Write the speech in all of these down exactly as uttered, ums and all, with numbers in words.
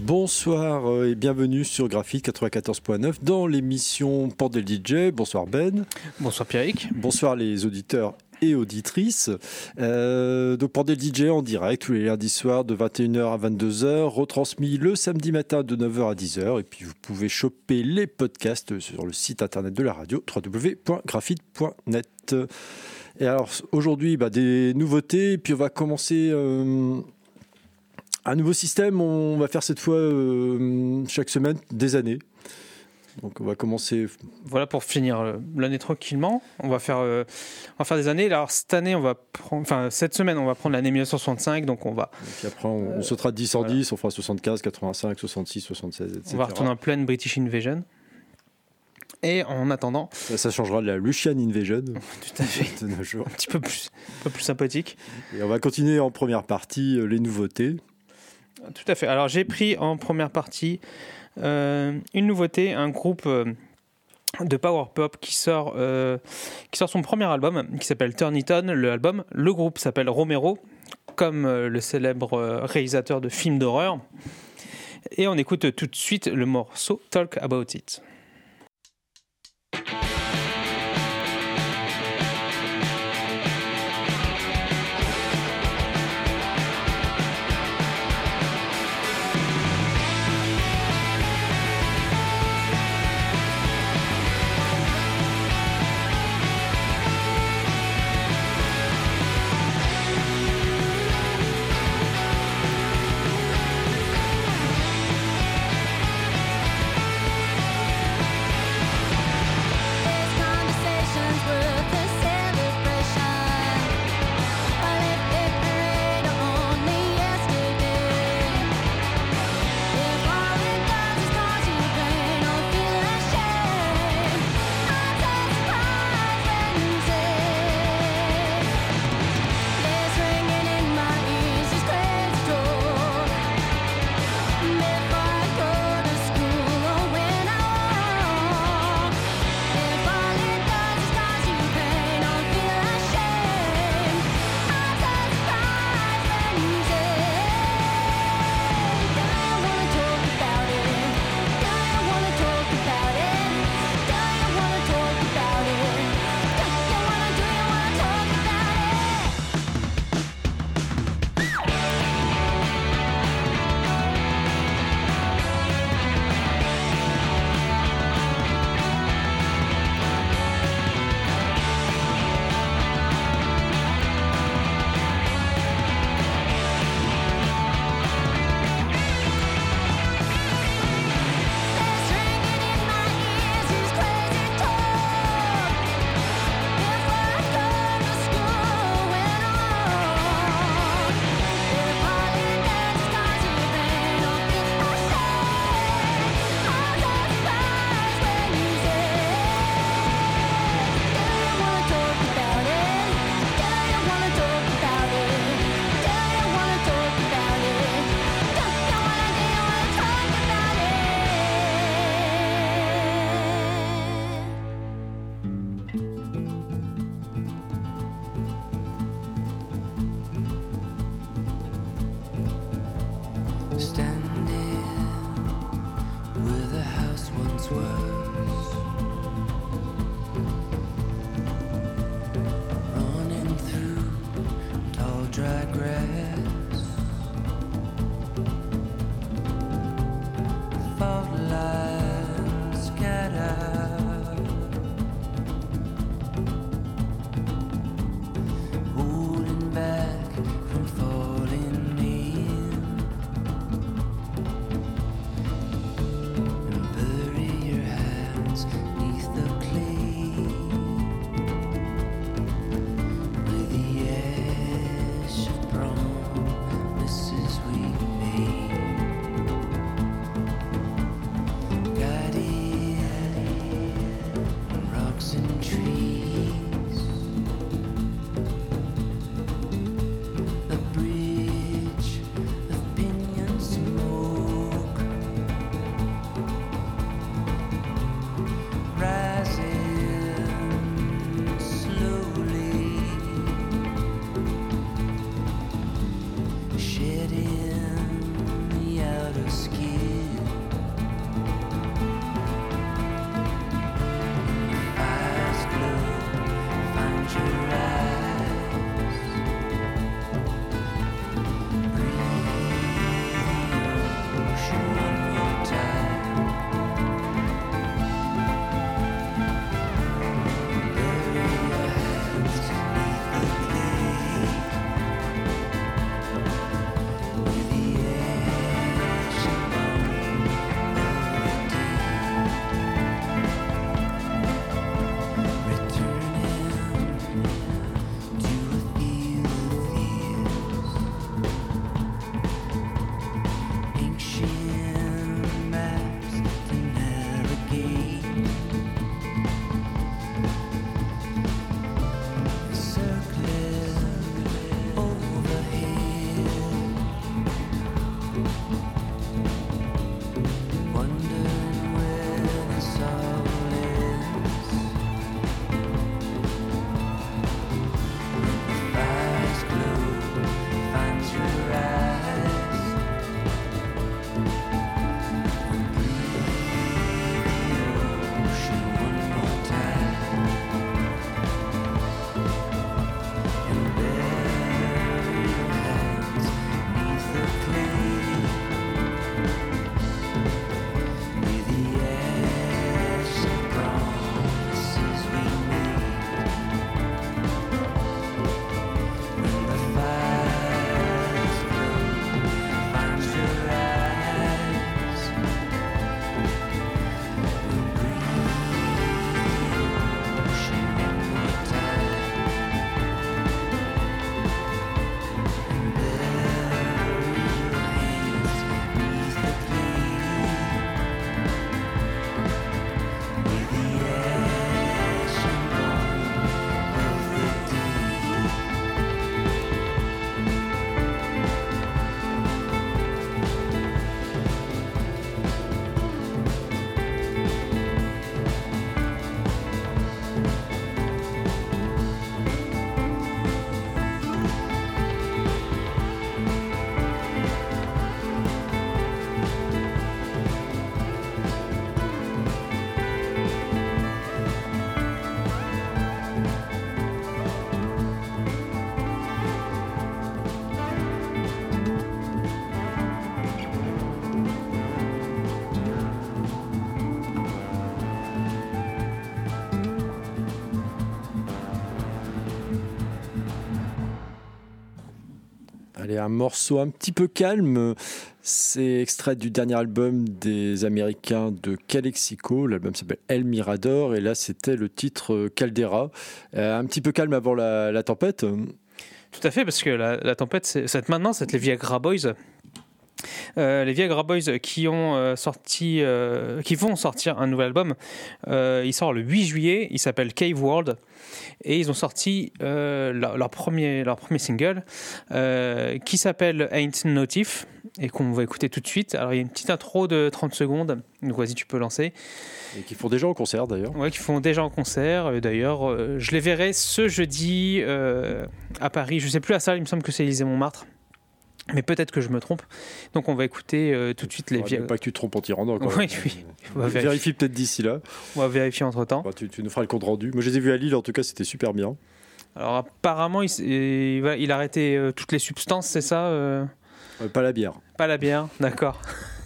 Bonsoir euh, et bienvenue sur Graphite quatre-vingt-quatorze point neuf dans l'émission Bordel D J. Bonsoir Ben. Bonsoir Pierrick. Bonsoir les auditeurs et auditrices. Euh, donc Bordel D J en direct tous les lundis soirs de vingt et une heures à vingt-deux heures, retransmis le samedi matin de neuf heures à dix heures. Et puis vous pouvez choper les podcasts sur le site internet de la radio w w w point graphite point net. Et alors aujourd'hui, bah, des nouveautés, et puis on va commencer... Euh, Un nouveau système, on va faire cette fois euh, chaque semaine des années. Donc on va commencer. Voilà pour finir l'année tranquillement. On va faire, euh, on va faire des années. Alors cette année, on va prendre, enfin cette semaine, on va prendre l'année mille neuf cent soixante-cinq. Donc on va. Et puis après, on, euh, on sautera de dix en dix. Voilà. On fera soixante-quinze, quatre-vingt-cinq, soixante-six, soixante-seize, et cetera. On va retourner en pleine British Invasion. Et en attendant, ça, ça changera de la Lucian Invasion. Tout à fait. De nos jours. Un petit peu plus, un peu plus sympathique. Et on va continuer en première partie euh, les nouveautés. Tout à fait. Alors j'ai pris en première partie euh, une nouveauté, un groupe euh, de power pop qui sort, euh, qui sort son premier album, qui s'appelle Turn It On. Le album, le groupe s'appelle Romero, comme euh, le célèbre euh, réalisateur de films d'horreur. Et on écoute tout de suite le morceau Talk About It. Allez, un morceau un petit peu calme. C'est extrait du dernier album des Américains de Calexico. L'album s'appelle El Mirador. Et là, c'était le titre Caldera. Euh, un petit peu calme avant la, la tempête. Tout à fait, parce que la, la tempête, c'est, c'est maintenant, c'est les Viagra Boys. Euh, les Viagra Boys qui ont euh, sorti, euh, qui vont sortir un nouvel album. Euh, il sort le huit juillet. Il s'appelle Cave World et ils ont sorti euh, leur, leur premier, leur premier single euh, qui s'appelle Ain't Notif et qu'on va écouter tout de suite. Alors il y a une petite intro de trente secondes. Donc vas-y, tu peux lancer. Et qui font déjà en concert d'ailleurs. Ouais, qui font déjà en concert. Et d'ailleurs, euh, je les verrai ce jeudi euh, à Paris. Je sais plus la salle. Il me semble que c'est Élysée-Montmartre. Mais peut-être que je me trompe. Donc on va écouter euh, tout de suite les Viagra. Pas que tu te trompes en t'y rendant. Oui, oui. On va vérifier. Vérifie peut-être d'ici là. On va vérifier entre temps. Bah, tu, tu nous feras le compte rendu. Moi je les ai vus à Lille, en tout cas c'était super bien. Alors apparemment il, il, voilà, il a arrêté euh, toutes les substances, c'est ça euh... Euh, Pas la bière. Pas la bière, d'accord.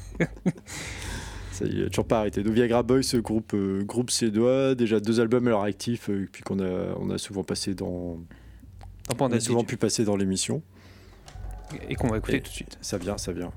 Ça y est, toujours pas arrêté. Donc Viagra Boys, ce groupe, euh, groupe suédois, déjà deux albums à leur actif, euh, puis qu'on a, on a souvent passé dans. On a souvent pu passer dans l'émission. Et qu'on va écouter Et tout de suite. Ça vient, ça vient.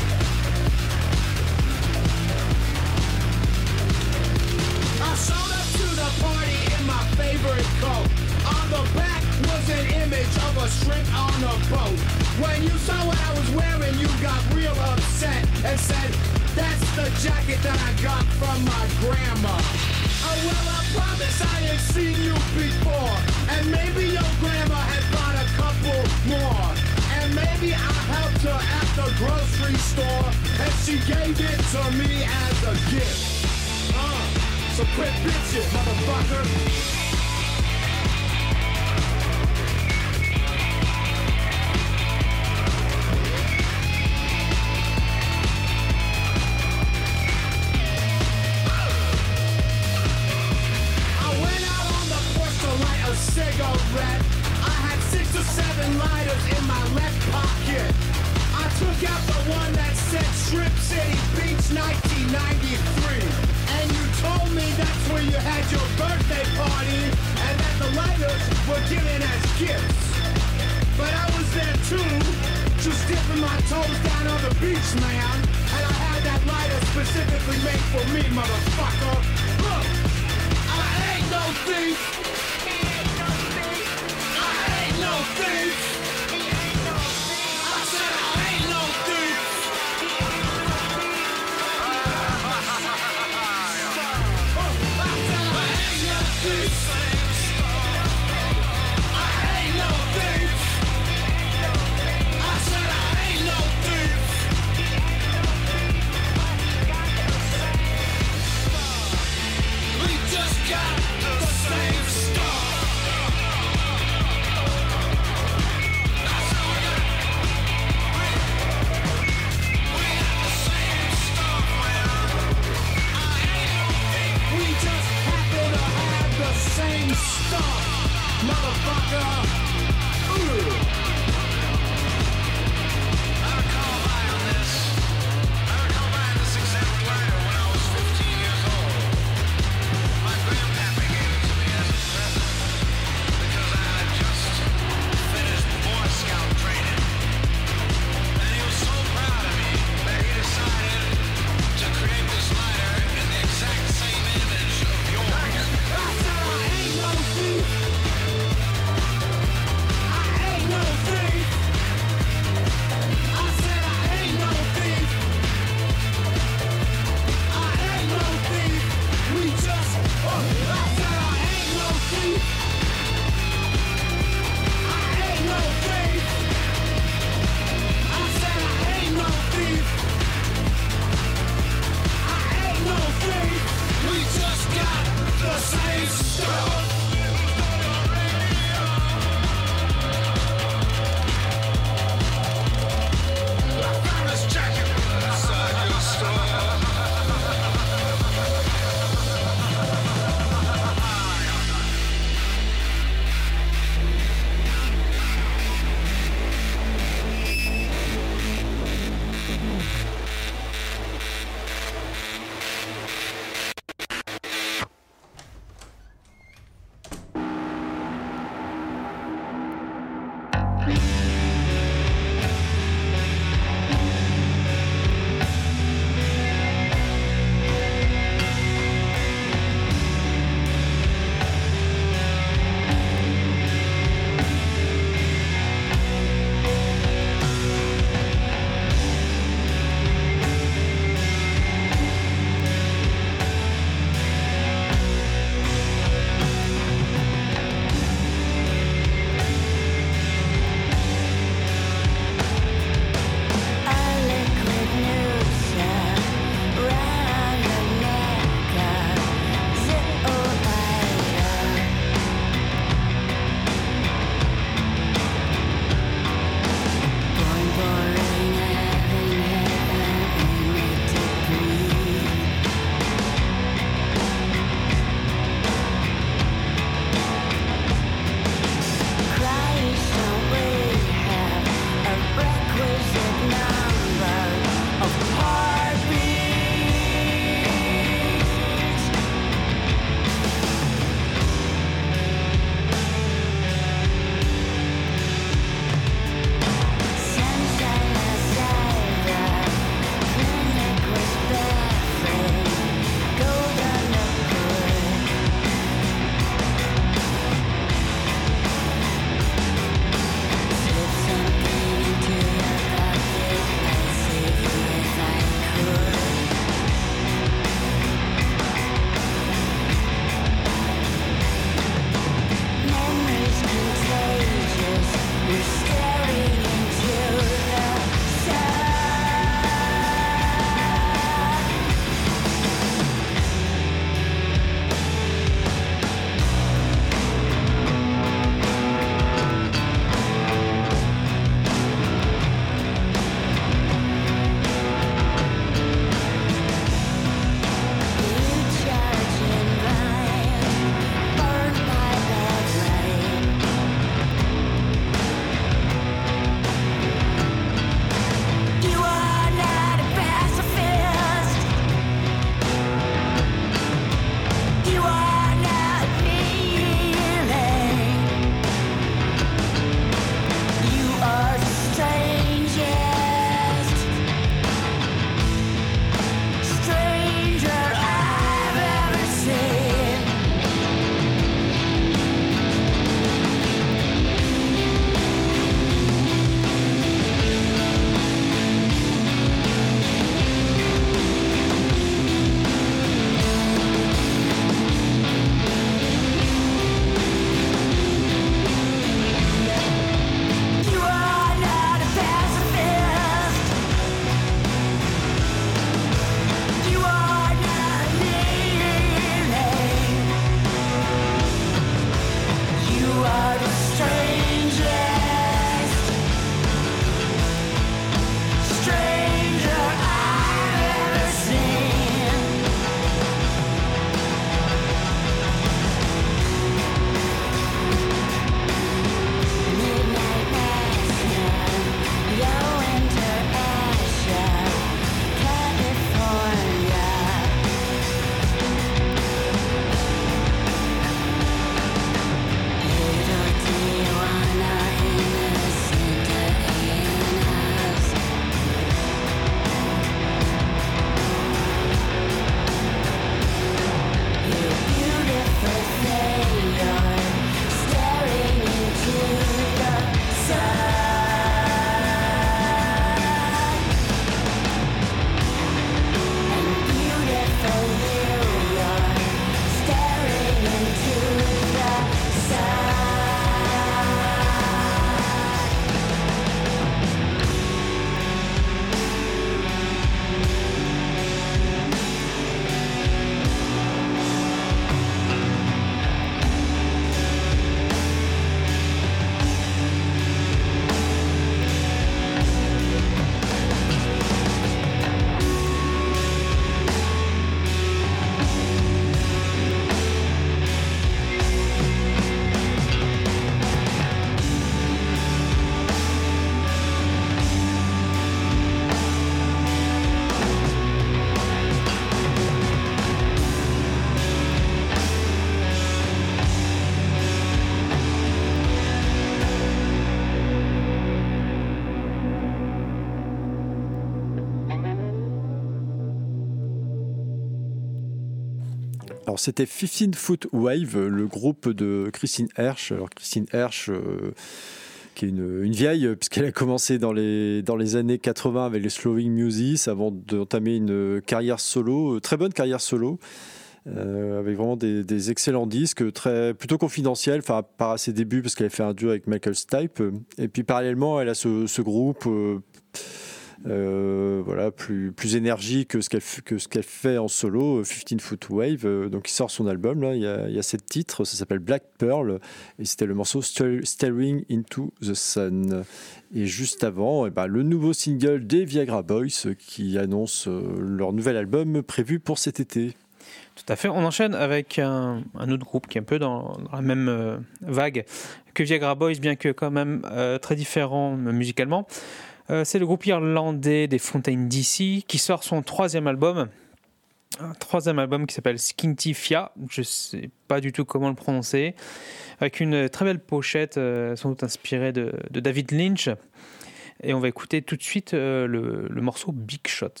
Alors c'était fifteen Foot Wave, le groupe de Christine Hersch. Alors Christine Hersch, euh, qui est une, une vieille, puisqu'elle a commencé dans les, dans les années quatre-vingts avec les Slowing Muses, avant d'entamer une carrière solo, très bonne carrière solo, euh, avec vraiment des, des excellents disques, très, plutôt confidentiels, enfin pas à ses débuts, parce qu'elle a fait un duo avec Michael Stipe. Et puis parallèlement, elle a ce, ce groupe... Euh, Euh, voilà, plus, plus énergique que ce qu'elle, que ce qu'elle fait en solo, fifteen Foot Wave. Euh, donc il sort son album, là, il y a, il y a sept titres, ça s'appelle Black Pearl, et c'était le morceau Staring into the Sun. Et juste avant, eh ben, le nouveau single des Viagra Boys qui annonce euh, leur nouvel album prévu pour cet été. Tout à fait. On enchaîne avec un, un autre groupe qui est un peu dans, dans la même euh, vague que Viagra Boys, bien que quand même euh, très différent euh, musicalement. Euh, c'est le groupe irlandais des Fontaines D C qui sort son troisième album, un troisième album qui s'appelle Skintifia, je ne sais pas du tout comment le prononcer, avec une très belle pochette, euh, sans doute inspirée de, de David Lynch. Et on va écouter tout de suite euh, le, le morceau Big Shot.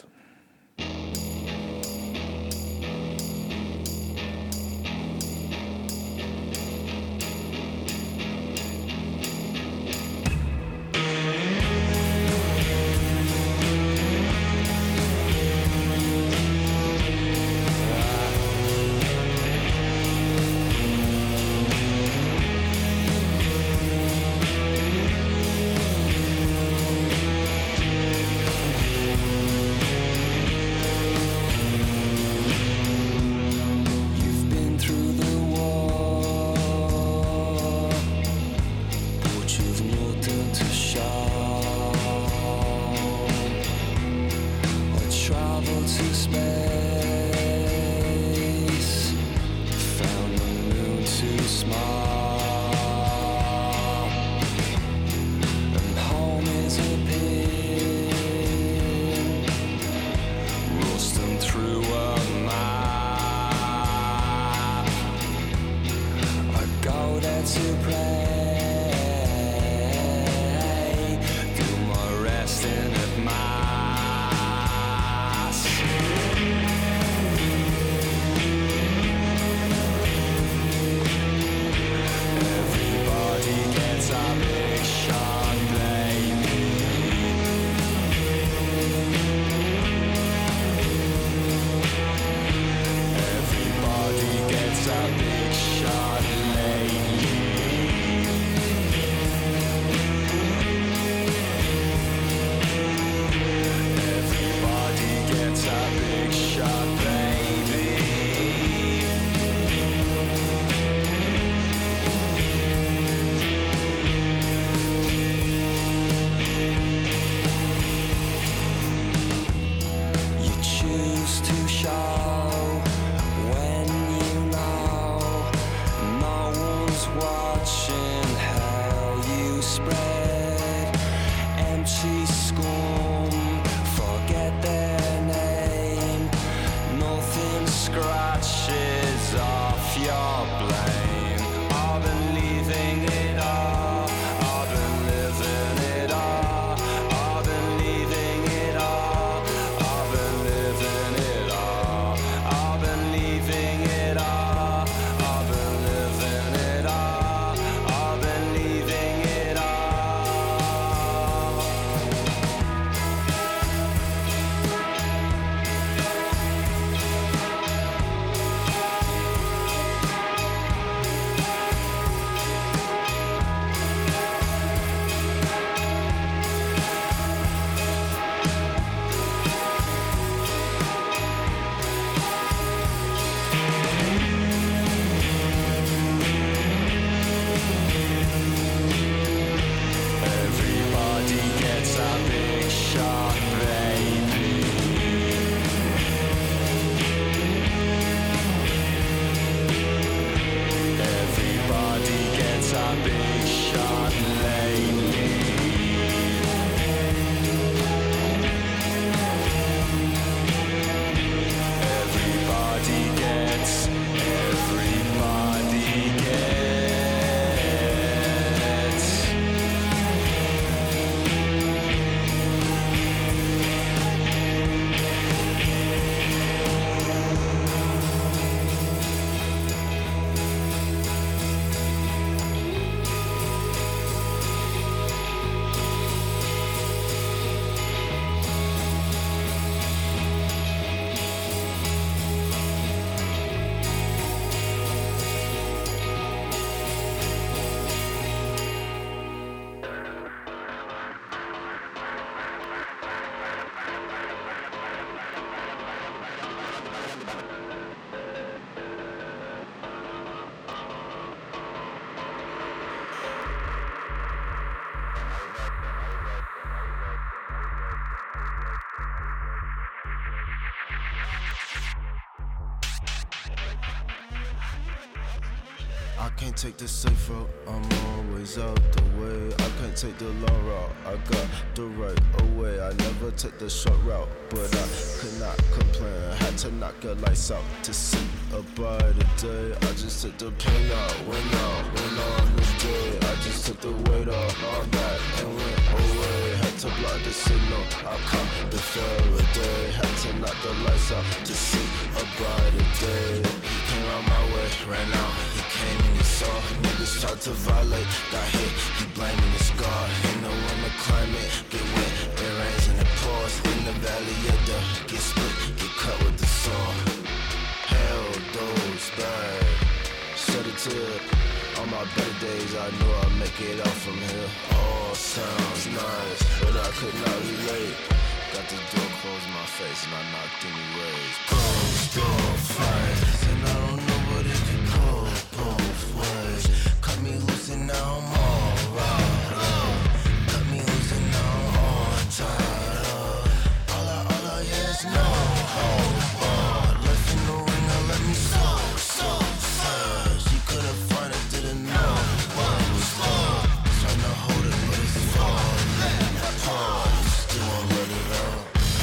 I can't take the safe route, I'm always out the way. I can't take the long route, I got the right away. I never take the short route, but I could not complain. Had to knock your lights out to see a brighter day. I just took the pain out, went out, went on the day. I just took the weight off, all that, and went away. Had to block the signal, I caught the Faraday. Had to knock the lights out to see a brighter day. He came out my way, ran out, he came and he saw. Niggas tried to violate, got hit, he blaming his God. Ain't no one to climb it, get wet, it rains and it pours. In the valley of the, get split, get cut with the saw. Hell, those bad, shut it to it. On my better days, I knew I'd make it out from here. All sounds nice, but I could not relate. Got the door closed in my face and I knocked anyways. Closed door fights, and I don't know what it could go both ways. Cut me loose and now I'm all right. Cut me loose and now I'm all tied up. All I, all I, yeah, is no hold bar. Left in the ring, I let me so, so fast. You couldn't find it, didn't know what was wrong. Trying to hold it, but it's falling apart. Still won't let it out.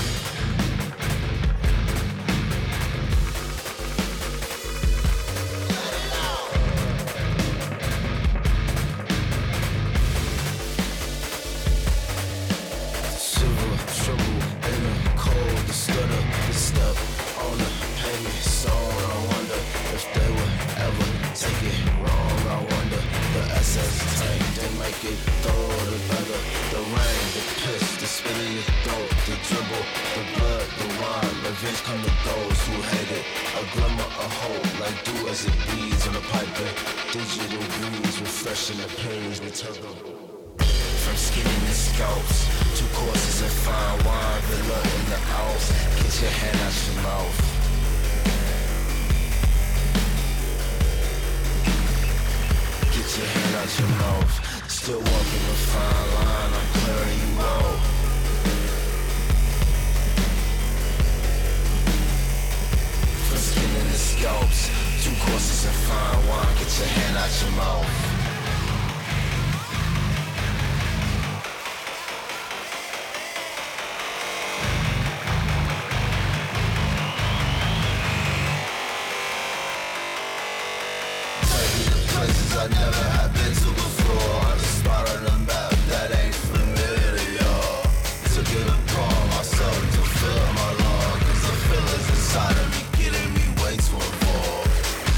Silver, trouble, in the cold, the stutter, the step on the pavement. So I wonder if they would ever take it wrong. I wonder the S S tank, they make it throw the leather, the rain, the piss, the spit in your throat, the dribble, the blood, the wine. Revenge come to those who hate it. A glimmer of hope, like dew as it beads on a pipe. Digital breeze, refreshing the pains, the turbo. From skinning the scalps, two courses of fine wine, villa in the house. Get your hand out your mouth. Get your hand out your mouth. Still walking a fine line, I'm clearing you out. From skinning the scalps, two courses of fine wine. Get your hand out your mouth. I never have been to before. On the spot on the map that ain't familiar to y'all. To get upon myself to fill my lungs, cause the feelings inside of me getting me way too involved.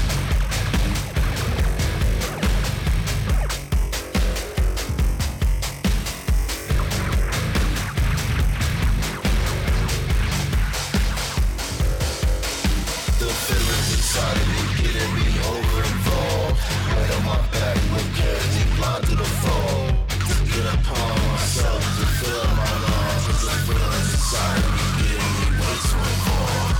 The feelings inside of me getting me over involved. Right on my back, no cares, he blind to the fall. To get upon myself, to fill my lungs, cause the feelings inside of me getting me way too involved.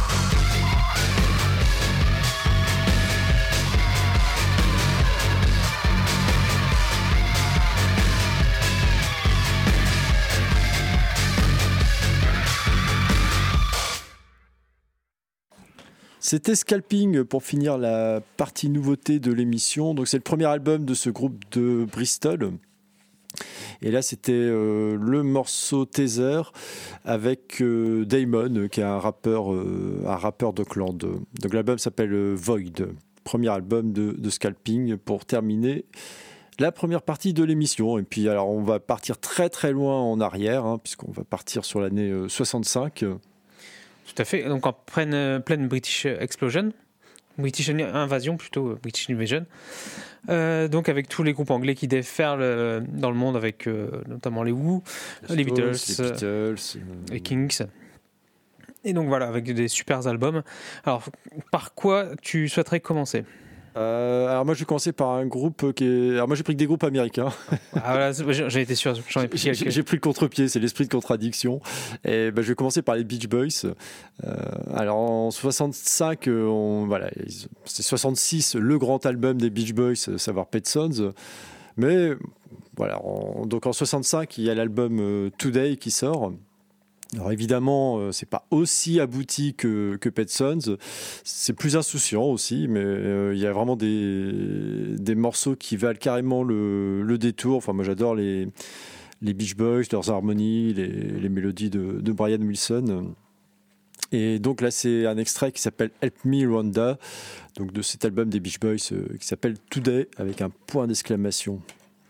C'était Scalping pour finir la partie nouveauté de l'émission. Donc c'est le premier album de ce groupe de Bristol. Et là c'était euh, le morceau Teaser avec euh, Damon qui est un rappeur, euh, un rappeur d'Auckland. Donc l'album s'appelle euh, Void. Premier album de, de Scalping pour terminer la première partie de l'émission. Et puis alors on va partir très très loin en arrière hein, puisqu'on va partir sur l'année euh, soixante-cinq. Tout à fait. Donc en pleine, pleine British Explosion, British Invasion plutôt, British Invasion. Euh, donc avec tous les groupes anglais qui déferlent euh, dans le monde, avec euh, notamment les Who, les, les Beatles, les, Beatles euh, les Kings. Et donc voilà, avec des super albums. Alors par quoi tu souhaiterais commencer ? Euh, alors moi je vais commencer par un groupe qui est... Alors moi j'ai pris que des groupes américains. Ah voilà, j'ai été sûr, j'en ai pris quelques. J'ai, j'ai pris le contre-pied, c'est l'esprit de contradiction. Et ben, je vais commencer par les Beach Boys. Euh, alors en soixante-cinq, on, voilà, c'est soixante-six, le grand album des Beach Boys, savoir Pet Sounds. Mais voilà, en, donc en soixante-cinq, il y a l'album Today qui sort. Alors évidemment, euh, c'est pas aussi abouti que, que Pet Sounds, c'est plus insouciant aussi, mais euh, il y a vraiment des, des morceaux qui valent carrément le, le détour. Enfin, moi j'adore les, les Beach Boys, leurs harmonies, les, les mélodies de, de Brian Wilson. Et donc là, c'est un extrait qui s'appelle Help Me Rhonda, donc de cet album des Beach Boys euh, qui s'appelle Today avec un point d'exclamation.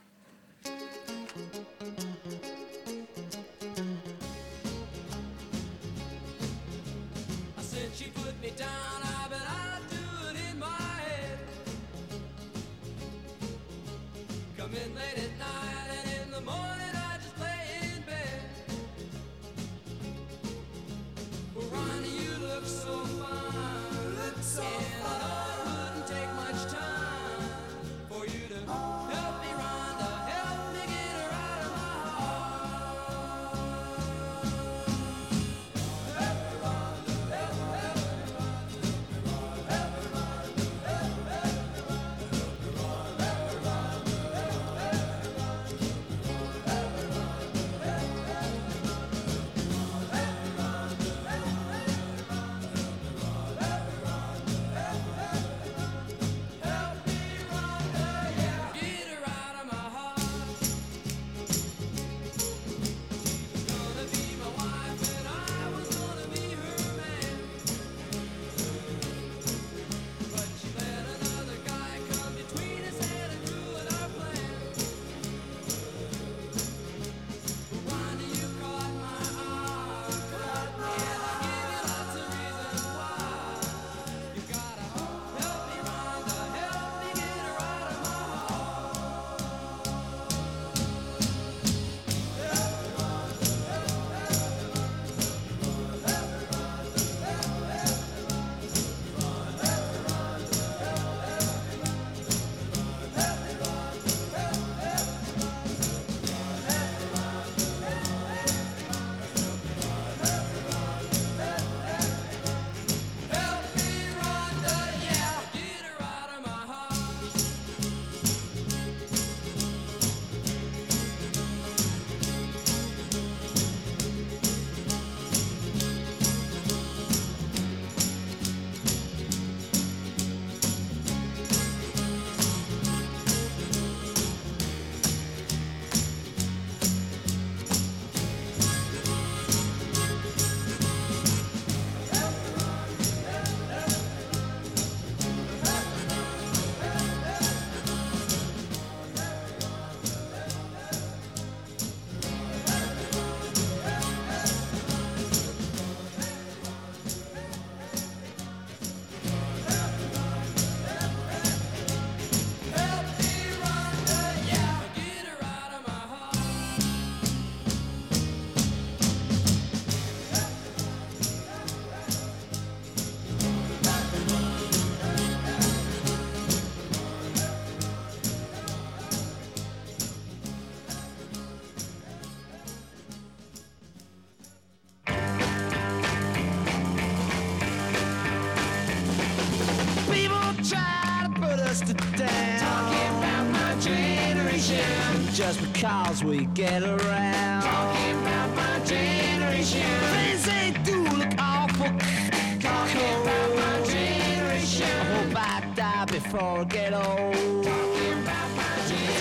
Just because we get around. Talking about my generation. Things they do look awful. Talking about my generation. I hope I die before I get old. Talking about my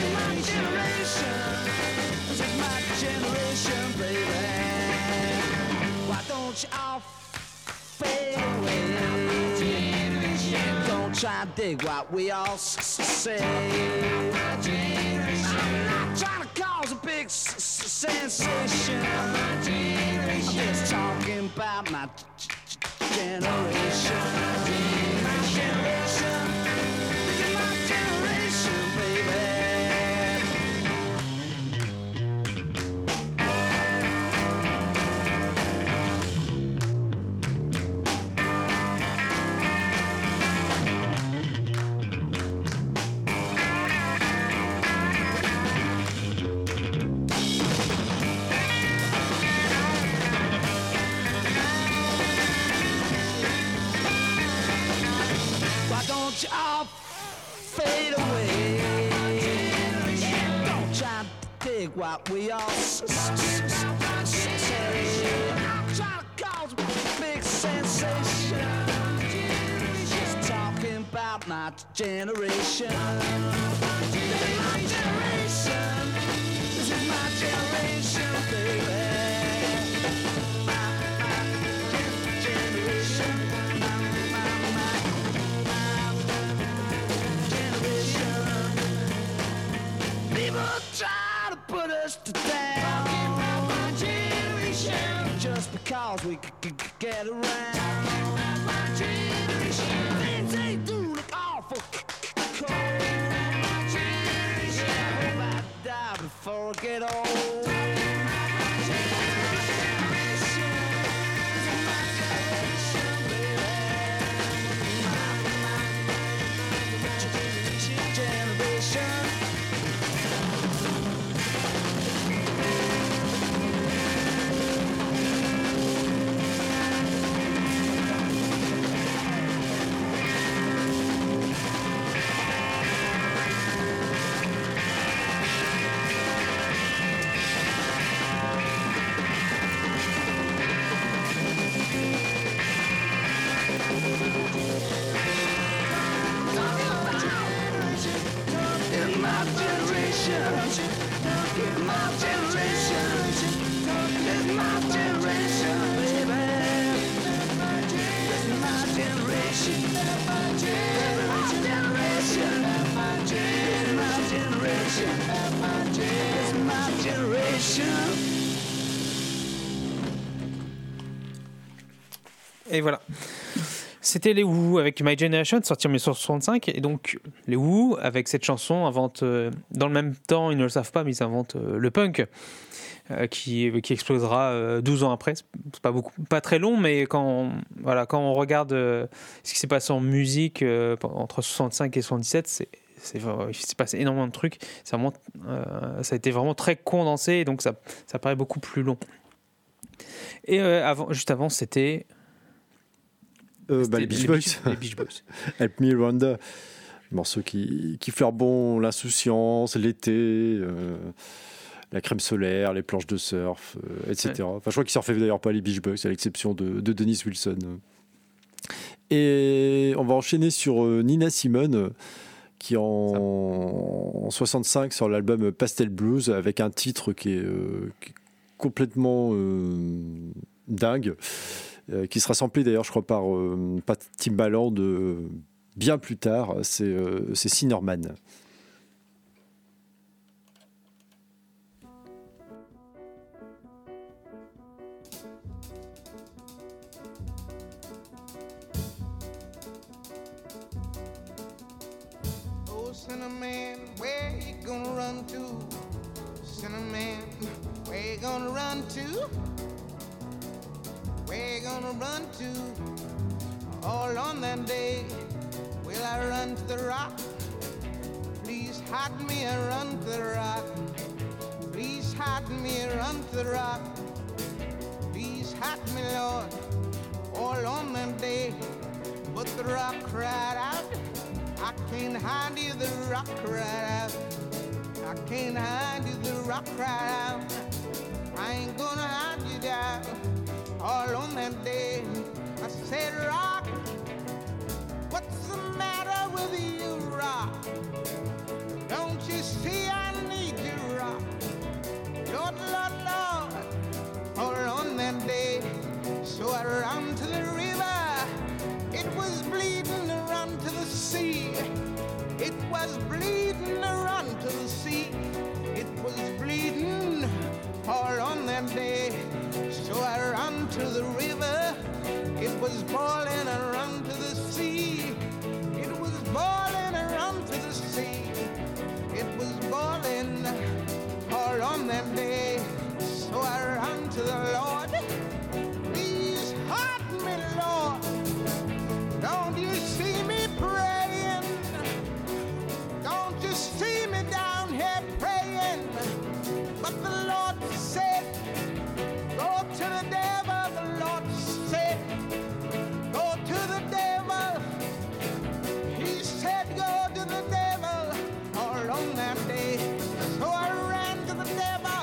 generation. This is my generation, baby. Why don't you all fade away? Don't try to dig what we all s- say. I'm not trying to cause a big s- s- sensation. I'm just talking about my g- g- generation. My generation. This is my generation, baby. what we all say. Try to cause a big sensation. Just talking about my generation. This is my generation. This is my generation, baby. My, my gen- generation. My, my, my, my generation. People try to put us to down. Talking about my generation. Just because we c- c- c- get around. Talking about my generation. Things they do look awful c- c- cold. My generation. I hope I die before I get old. Talking about my generation. This is my generation, baby. My, my, my generation. Et voilà. C'était les Who avec My Generation, sorti en dix-neuf cent soixante-cinq. Et donc, les Who, avec cette chanson, inventent, euh, dans le même temps, ils ne le savent pas, mais ils inventent euh, le punk, euh, qui, qui explosera euh, douze ans après. C'est pas, beaucoup, pas très long, mais quand on, voilà, quand on regarde euh, ce qui s'est passé en musique euh, entre soixante-cinq et soixante-dix-sept, c'est, c'est, il s'est passé énormément de trucs. C'est vraiment, euh, ça a été vraiment très condensé, et donc ça, ça paraît beaucoup plus long. Et euh, avant, juste avant, c'était... Euh, bah, les Beach Boys. Les Beach Boys. Help Me Rhonda. Morceau qui, qui fleure bon l'insouciance, l'été, euh, la crème solaire, les planches de surf, euh, et cetera. Ouais. Enfin, je crois qu'ils surfaient d'ailleurs pas les Beach Boys, à l'exception de, de Dennis Wilson. Et on va enchaîner sur euh, Nina Simone, qui en, en soixante-cinq sur l'album Pastel Blues, avec un titre qui est, euh, qui est complètement euh, dingue. Euh, qui sera samplé d'ailleurs, je crois, par euh, Pat Timbaland euh, bien plus tard. C'est, euh, c'est Cinnamon. Oh, Cinnamon, where you gonna run to? Cinnamon, where you gonna run to? Where you gonna run to? All on that day, will I run to the rock? Please hide me and run to the rock. Please hide me and run to the rock. Please hide me, Lord, all on that day. But the rock cried out, I can't hide you, the rock cried out. I can't hide you, the rock cried out. I ain't gonna hide you down. All on that day, I said, rock, what's the matter with you, rock? Don't you see I need you, rock? Lord, Lord, Lord, all on that day, so I ran to the river. It was bleeding to run to the sea. It was bleeding to run to the sea. It was bleeding all on that day. So I ran to the river, it was boiling, I ran to the sea. It was boiling, I ran to the sea. It was boiling all on that day. So I ran to the Lord. Please hide me, Lord. Don't you see me praying? Don't you see me down here praying? But the Lord said, go to the devil, the Lord said. Go to the devil. He said, go to the devil all on that day. So I ran to the devil.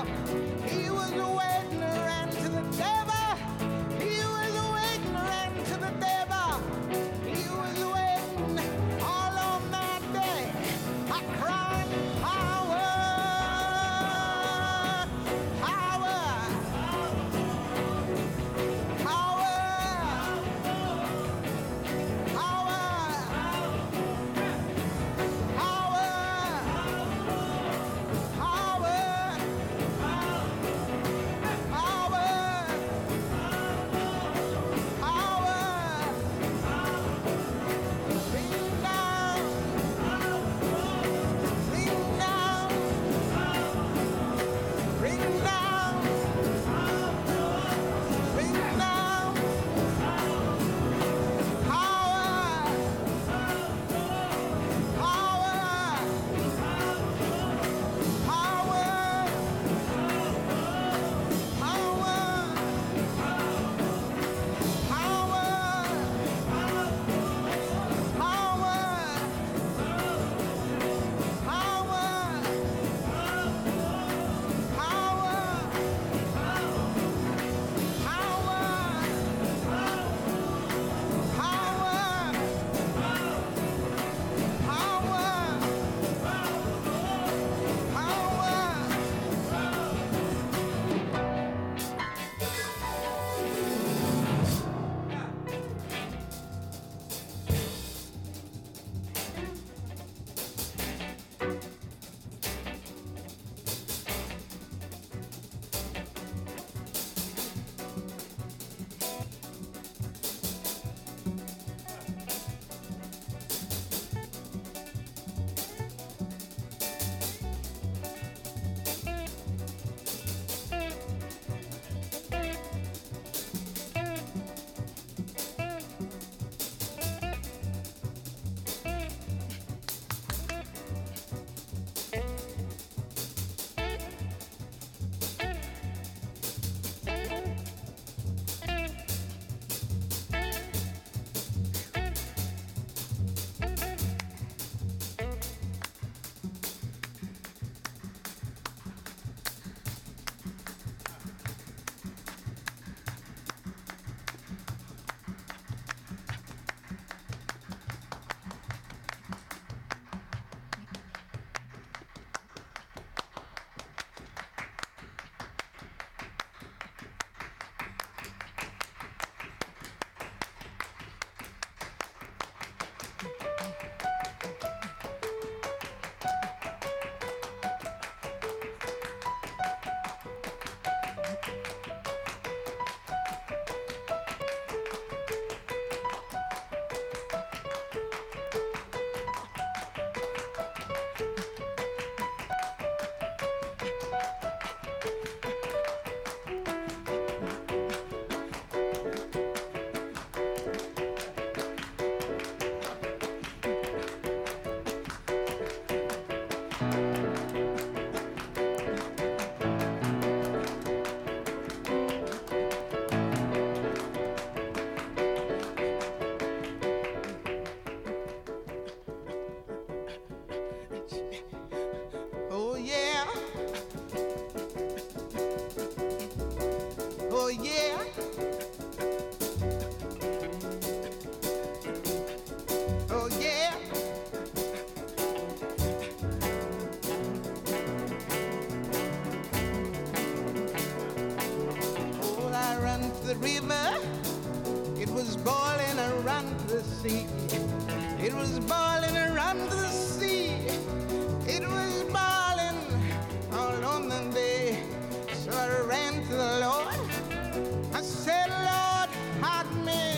sea. It was boiling around the sea. It was boiling all on the day. So I ran to the Lord. I said, Lord, hide me.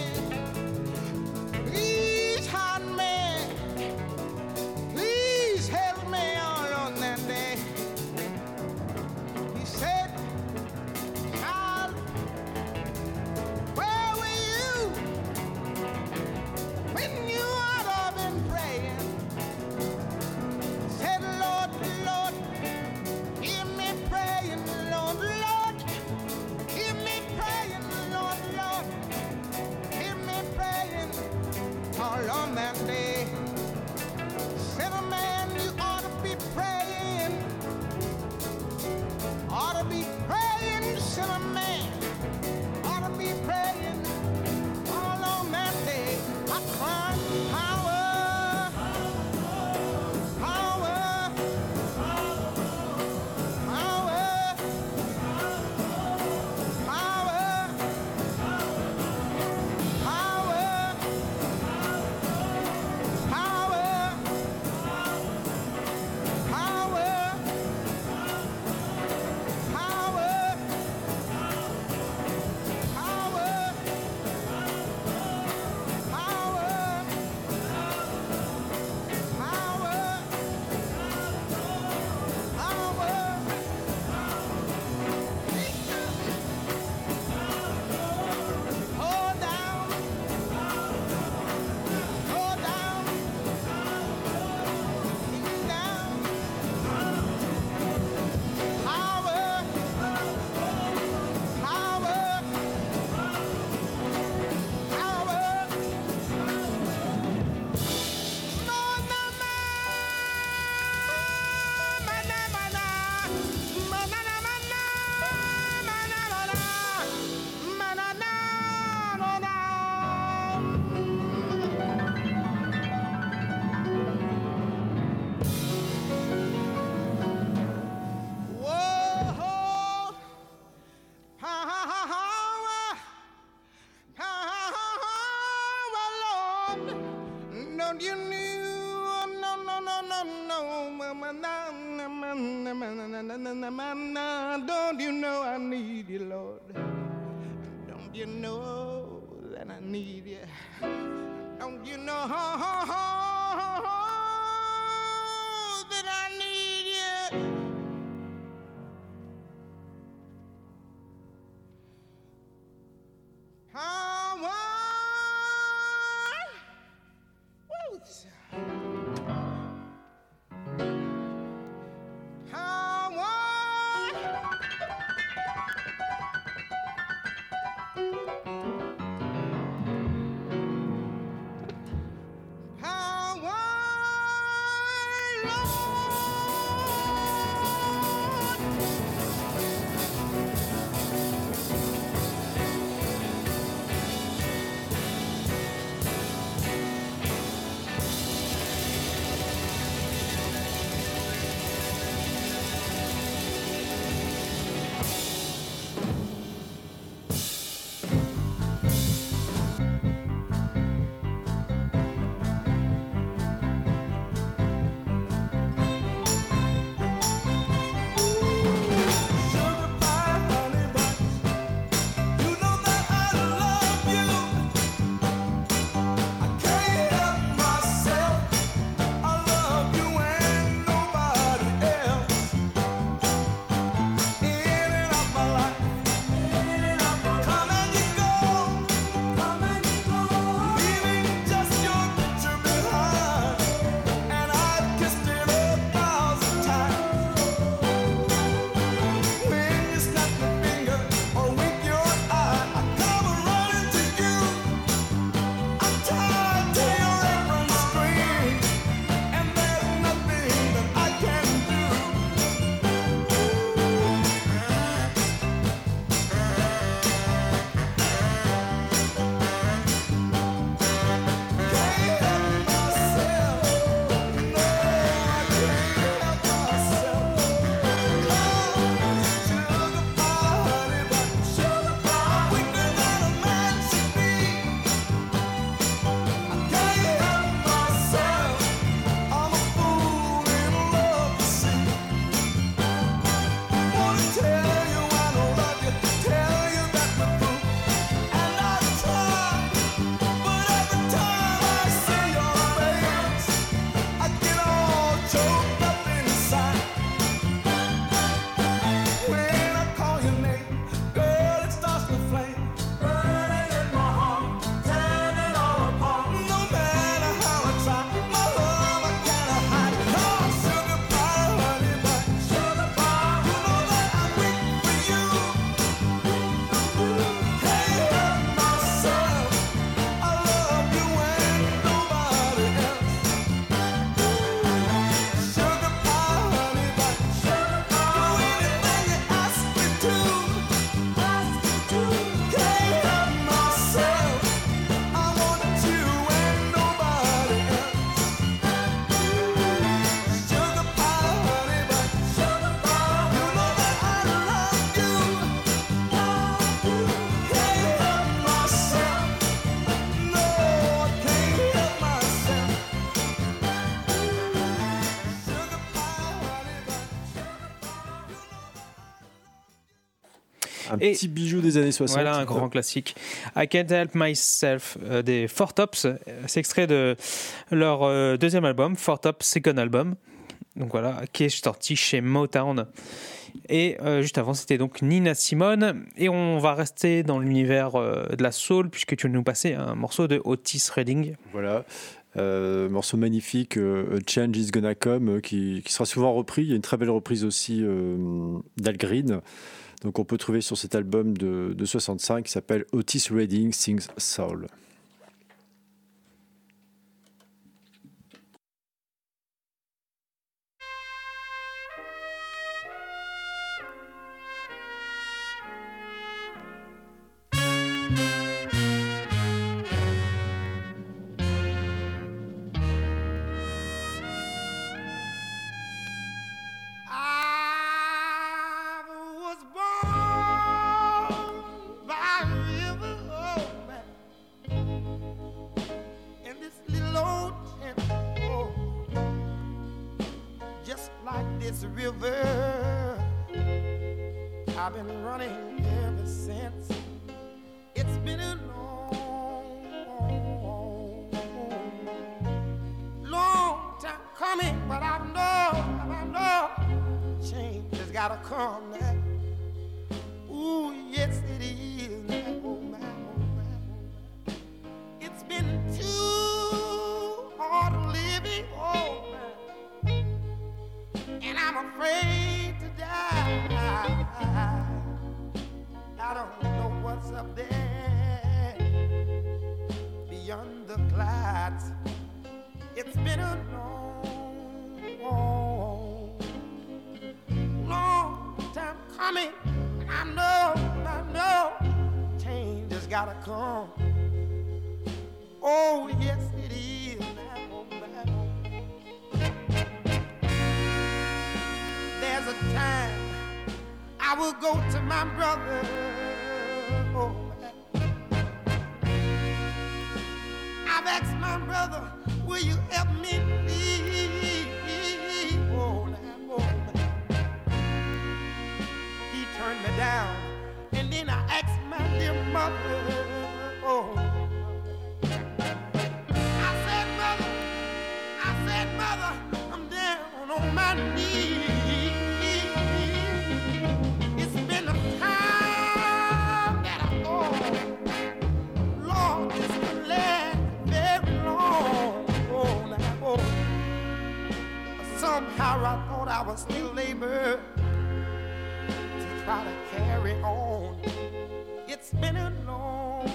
Please hide me. Please help me all on that day. He said, child, where were you when you ought to have been praying? Said, Lord, Lord, hear me praying, Lord, Lord, hear me praying, Lord, Lord, hear me praying all on that day. Said, a man, you ought to be praying, ought to be praying, said a man, ought to be praying all on that day. I cried, power, power, power, power, power, Don't you know I need you, Lord? Don't you know that I need you? Don't you know that I need you? Power. Woo. Power. Un Et petit bijou des années soixante. voilà un grand classique. I Can't Help Myself euh, des Four Tops. C'est extrait de leur euh, deuxième album, Four Tops Second Album. Donc voilà, qui est sorti chez Motown. Et euh, juste avant, c'était donc Nina Simone. Et on va rester dans l'univers euh, de la soul, puisque tu vas nous passer un morceau de Otis Redding. Voilà. Euh, morceau magnifique, euh, Change is Gonna Come, euh, qui, qui sera souvent repris. Il y a une très belle reprise aussi euh, d'Al Green. Donc on peut trouver sur cet album de, de soixante-cinq qui s'appelle Otis Redding Sings Soul. I've been running ever since. It's been a long, long time coming, but I know, I know, change has gotta come now. Ooh, yes it is now, oh my, oh my, oh my. It's been too hard living, oh my, and I'm afraid to die. I don't know what's up there beyond the clouds. It's been a long, long time coming. I know, I know, change has gotta come. Oh, yes, it is now, oh, now. There's a time I will go to my brother. Oh, I've asked my brother, will you help me please? Oh, now, oh, he turned me down, and then I asked my dear mother. Oh, I said, mother, I said, mother, I'm down on my knees. Somehow I thought I was still able to try to carry on. It's been a long,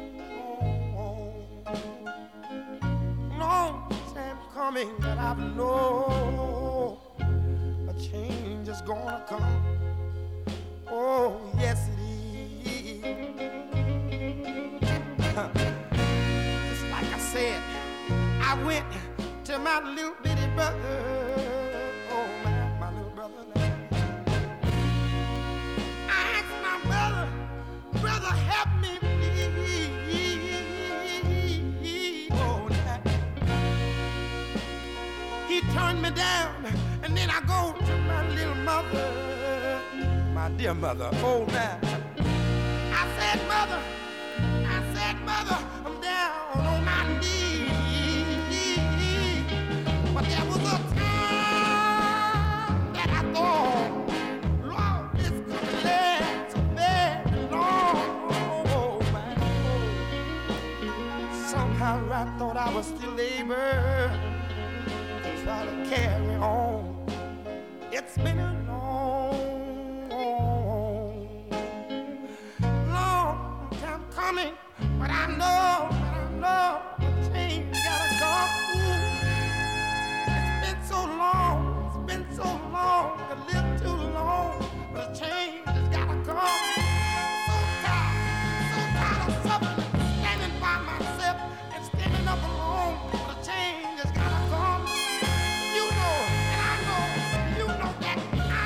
long, long time coming, but I know a change is gonna come. Oh, yes it is. Just like I said, I went to my little bitty brother. Brother, help me, please. Oh, he turned me down, and then I go to my little mother, my dear mother. Oh, now I said, mother, I said, mother, I'm down on my knees. But there was a time that I thought, Lord, this could last a very long. Somehow I thought I was still able to try to carry on. It's been a long, long time coming, but I know, but I know the change gotta come. It's been so long, it's been so long, a little too long, but the change has gotta come. So tired, so tired of suffering, standing by myself and standing up alone. The change has gotta come. You know, and I know, you know that I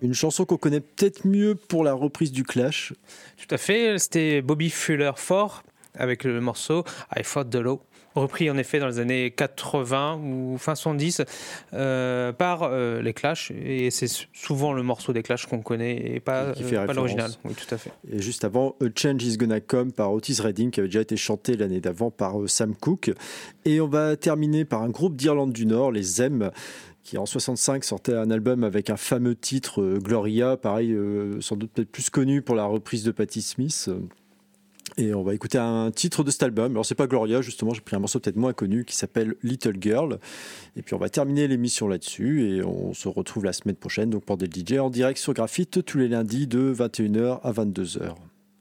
Une chanson qu'on connaît peut-être mieux pour la reprise du Clash. Tout à fait, c'était Bobby Fuller four avec le morceau I Fought the Law, repris en effet dans les années quatre-vingts ou fin soixante-dix euh, par euh, les Clash, et c'est souvent le morceau des Clash qu'on connaît et pas, qui fait euh, pas l'original. Oui, tout à fait. Et juste avant, A Change Is Gonna Come par Otis Redding, qui avait déjà été chanté l'année d'avant par euh, Sam Cooke. Et on va terminer par un groupe d'Irlande du Nord, les Them, qui en soixante-cinq sortait un album avec un fameux titre euh, Gloria, pareil, euh, sans doute peut-être plus connu pour la reprise de Patti Smith. Et on va écouter un titre de cet album. Alors c'est pas Gloria, justement, j'ai pris un morceau peut-être moins connu qui s'appelle Little Girl. Et puis on va terminer l'émission là-dessus et on se retrouve la semaine prochaine donc pour des D J en direct sur Graphite tous les lundis de vingt et une heures à vingt-deux heures.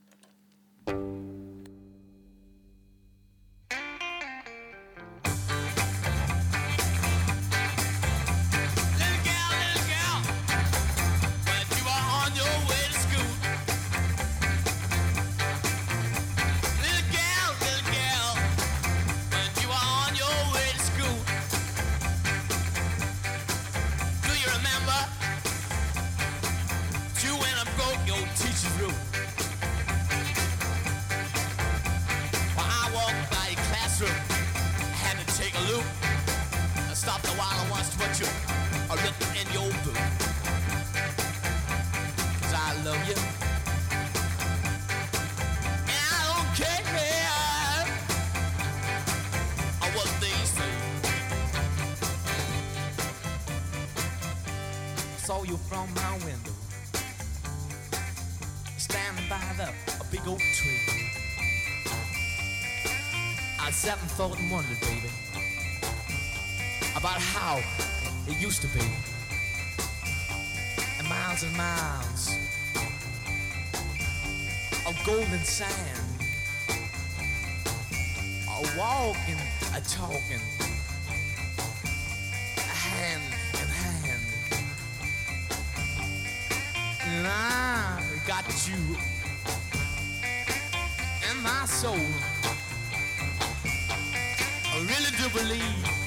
Saw you from my window, standing by the a big oak tree. I sat and thought and wondered, baby, about how it used to be. And miles and miles of golden sand, a walking, a talking, a hand in hand. And I got you in my soul. I really do believe